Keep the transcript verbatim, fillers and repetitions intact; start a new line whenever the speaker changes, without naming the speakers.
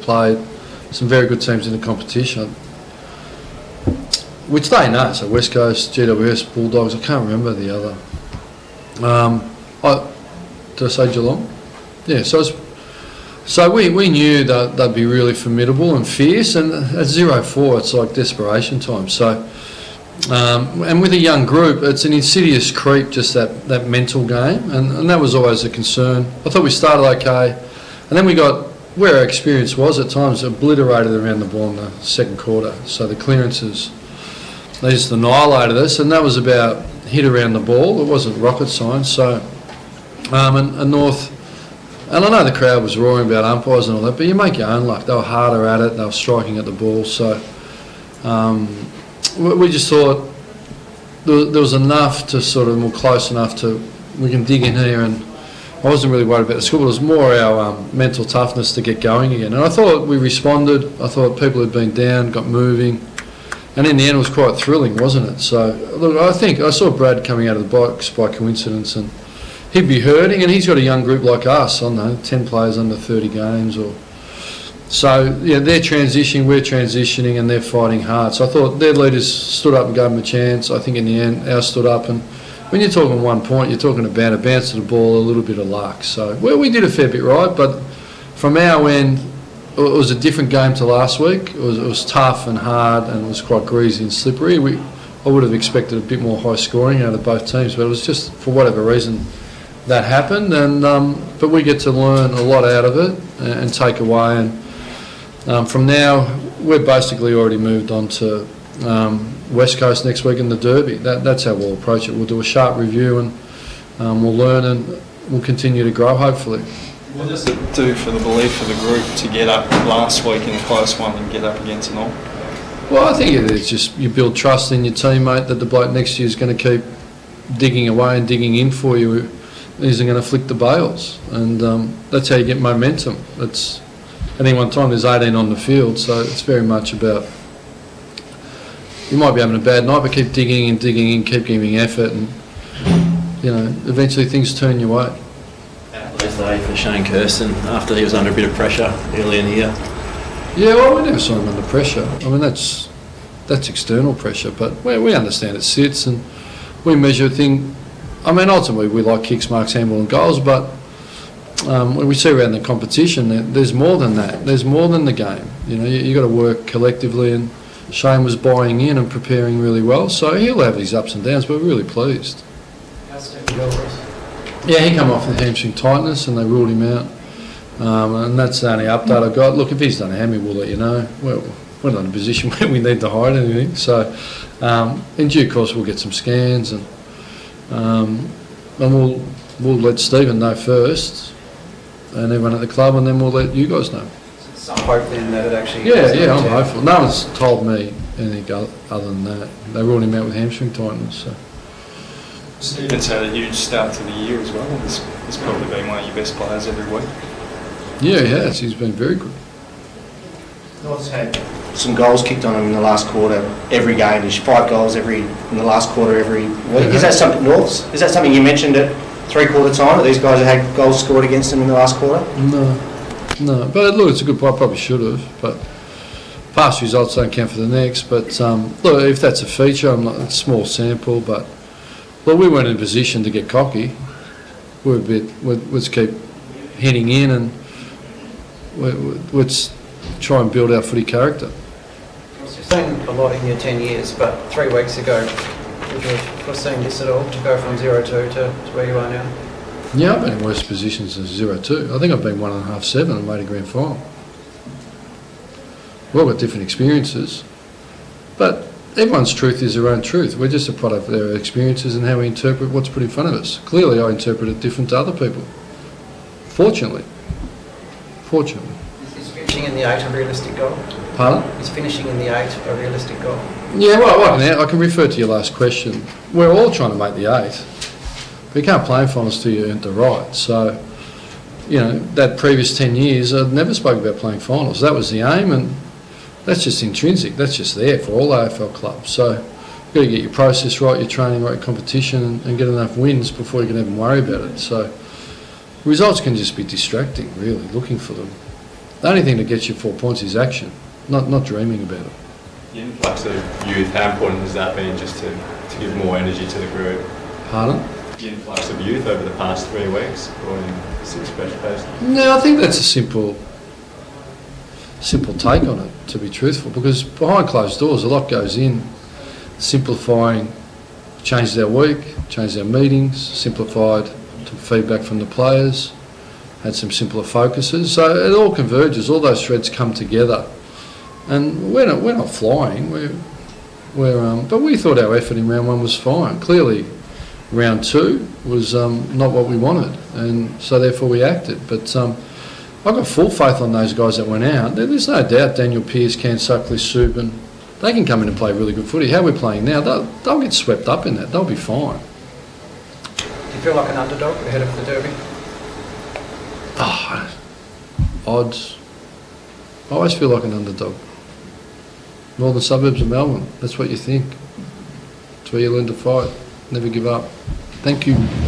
played some very good teams in the competition, which they know. So West Coast, G W S, Bulldogs. I can't remember the other. Um, I, did I say Geelong? Yeah. So it's, so we, we knew that they'd be really formidable and fierce, and at zero four, it's like desperation time. So. Um, and with a young group, it's an insidious creep, just that, that mental game, and, and that was always a concern. I thought we started okay, and then we got, where our experience was at times, obliterated around the ball in the second quarter. So the clearances, they just annihilated us, and that was about hit around the ball. It wasn't rocket science. So, um, and, and North, and I know the crowd was roaring about umpires and all that, but you make your own luck. They were harder at it, they were striking at the ball, so... Um, we just thought there was enough to sort of, more close enough to, we can dig in here, and I wasn't really worried about the score, but it was more our um, mental toughness to get going again. And I thought we responded. I thought people had been down, got moving, and in the end it was quite thrilling, wasn't it? So, look, I think I saw Brad coming out of the box by coincidence, and he'd be hurting, and he's got a young group like us, I don't know, ten players under thirty games, or... So, yeah, they're transitioning, we're transitioning, and they're fighting hard. So I thought their leaders stood up and gave them a chance. I think in the end, ours stood up. And when you're talking one point, you're talking about a bounce of the ball, a little bit of luck. So, well, we did a fair bit right, but from our end, it was a different game to last week. It was, it was tough and hard, and it was quite greasy and slippery. We, I would have expected a bit more high scoring out of both teams, but it was just, for whatever reason, that happened. And um, but we get to learn a lot out of it and, and take away. And Um, from now, we're basically already moved on to um, West Coast next week in the Derby. That, that's how we'll approach it. We'll do a sharp review, and um, we'll learn, and we'll continue to grow, hopefully.
What does it do for the belief of the group to get up last week in a close one and get up against North?
Well, I think it's just you build trust in your teammate that the bloke next year is going to keep digging away and digging in for you. He isn't going to flick the bails, and um, that's how you get momentum. It's at any one time there's eighteen on the field, so it's very much about, you might be having a bad night, but keep digging and digging in, keep giving effort, and you know, eventually things turn your way.
Birthday for Shane Kirsten after he was under a bit of pressure early in the year.
Yeah, well, we never saw him under pressure. I mean, that's that's external pressure, but we, we understand it sits, and we measure thing. I mean, ultimately we like kicks, marks, handball and goals, but um, when we see around the competition, there's more than that. There's more than the game. You know, you, you got to work collectively, and Shane was buying in and preparing really well, so he'll have his ups and downs, but we're really pleased. Yeah, he come off with hamstring tightness, and they ruled him out. Um, and that's the only update I got. Look, if he's done a hammy, we'll let you know. Well, we're not in a position where we need to hide anything. So, um, in due course, we'll get some scans, and um, and we'll we'll let Stephen know first, and everyone at the club, and then we'll let you guys know.
Some hope then that it actually.
Yeah, yeah, I'm hopeful. No one's told me anything other than that. They ruled him out with hamstring tightness. So.
Stephen's had a huge start to the year as well. He's, he's probably been one of your best players every week.
Yeah, he has. He's been very good.
North's had some goals kicked on him in the last quarter every game. There's five goals every in the last quarter every week. Yeah. Is that something, North's? Is that something you mentioned at three-quarter time, that these guys have had goals scored against them in the last quarter?
No, no. But look, it's a good point. I probably should have. But past results don't count for the next. But um, look, if that's a feature, I'm not. It's a small sample, but well, we weren't in a position to get cocky. We're a bit. We're, let's keep heading in, and we're, let's try and build our footy character.
You've seen a lot in your ten years, but three weeks ago, would you have foreseen this at all, to go from zero two to, to where you are now?
Yeah, I've been in worse positions than zero two. I think I've been one and a half seven and made a grand final. We've all got different experiences, but everyone's truth is their own truth. We're just a product of their experiences and how we interpret what's put in front of us. Clearly, I interpret it different to other people. Fortunately. Fortunately.
Is finishing in the eight a realistic goal?
Pardon?
Is finishing in the eight a realistic goal?
Yeah, well, I can, I can refer to your last question. We're all trying to make the eight. But you can't play in finals till you earn the right. So, you know, that previous ten years, I'd never spoke about playing finals. That was the aim, and that's just intrinsic. That's just there for all A F L clubs. So you've got to get your process right, your training right, your competition, and, and get enough wins before you can even worry about it. So results can just be distracting, really, looking for them. The only thing that gets you four points is action, not not dreaming about it.
The influx of youth, how important has that been just to, to give more energy to the group?
Pardon?
The influx of youth over the past three weeks, brought in six fresh faces.
No, I think that's a simple, simple take on it, to be truthful, because behind closed doors, a lot goes in, simplifying, changed our week, changed our meetings, simplified, took feedback from the players, had some simpler focuses. So it all converges, all those threads come together. And we're not, we're not flying, we're, we're, um, but we thought our effort in round one was fine. Clearly, round two was um, not what we wanted, and so therefore we acted. But um, I've got full faith on those guys that went out. There- There's no doubt Daniel Pearce, Cam Suckley, Subin, they can come in and play really good footy. How we're playing now, they'll, they'll get swept up in that. They'll be fine.
Do you feel like an underdog ahead of the Derby?
Oh, odds. I always feel like an underdog. Northern suburbs of Melbourne, that's what you think. It's where you learn to fight, never give up. Thank you.